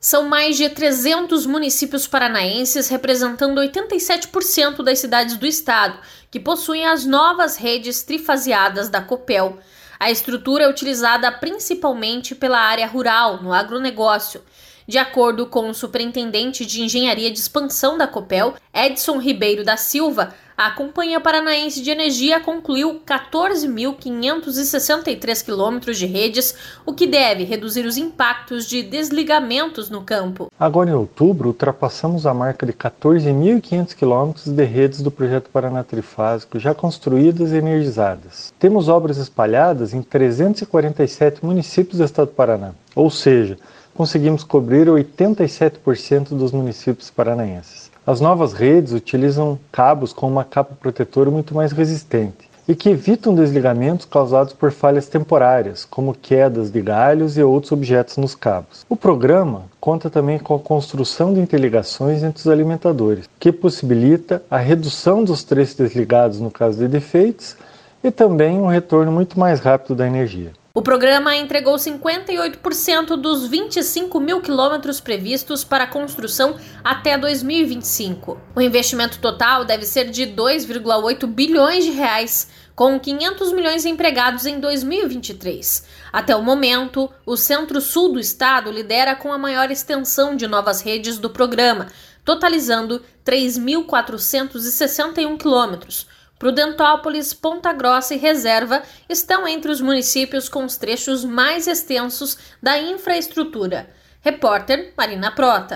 São mais de 300 municípios paranaenses, representando 87% das cidades do estado, que possuem as novas redes trifaseadas da Copel. A estrutura é utilizada principalmente pela área rural, no agronegócio. De acordo com o superintendente de Engenharia de Expansão da Copel, Edson Ribeiro da Silva, a Companhia Paranaense de Energia concluiu 14.563 quilômetros de redes, o que deve reduzir os impactos de desligamentos no campo. Agora, em outubro, ultrapassamos a marca de 14.500 quilômetros de redes do projeto Paraná Trifásico já construídas e energizadas. Temos obras espalhadas em 347 municípios do estado do Paraná, ou seja, conseguimos cobrir 87% dos municípios paranaenses. As novas redes utilizam cabos com uma capa protetora muito mais resistente e que evitam desligamentos causados por falhas temporárias, como quedas de galhos e outros objetos nos cabos. O programa conta também com a construção de interligações entre os alimentadores, que possibilita a redução dos trechos desligados no caso de defeitos e também um retorno muito mais rápido da energia. O programa entregou 58% dos 25 mil quilômetros previstos para a construção até 2025. O investimento total deve ser de 2,8 bilhões de reais, com 500 milhões empregados em 2023. Até o momento, o centro-sul do estado lidera com a maior extensão de novas redes do programa, totalizando 3.461 quilômetros. Prudentópolis, Ponta Grossa e Reserva estão entre os municípios com os trechos mais extensos da infraestrutura. Repórter Marina Prota.